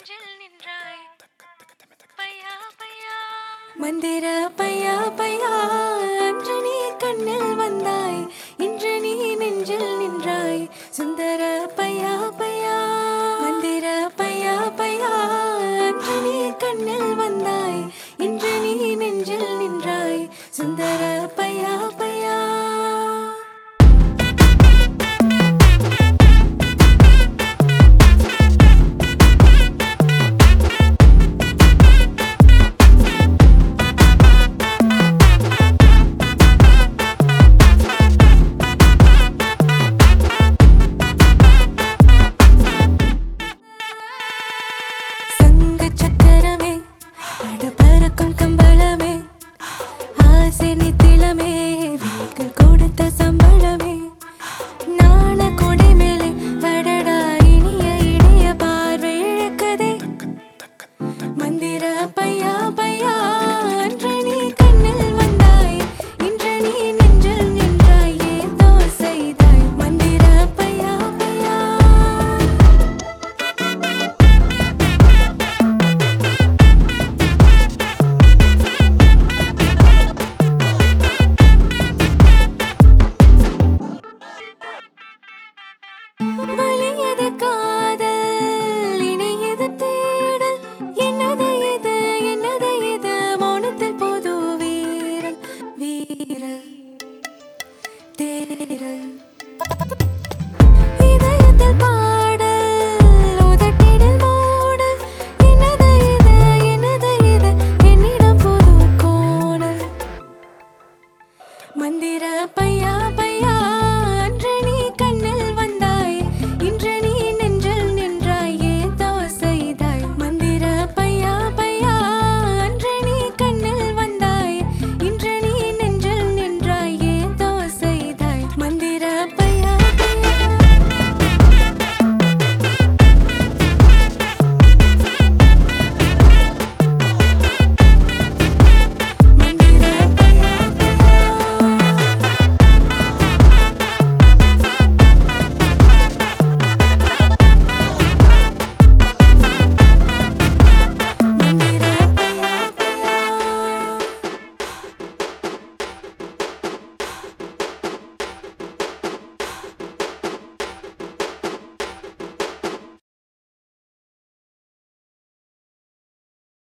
நெஞ்சில் நின்றாய் பையா பையா மந்திர பையா பையா அன்று நீ கண்ணில் வந்தாய் இன்று நீ நெஞ்சில் நின்றாய் சுந்தர பையா பையா மந்திர பையா பையா அன்று நீ கண்ணில் வந்தாய் இன்று நீ நெஞ்சில் நின்றாய் சுந்தர பையா பையா வீரல்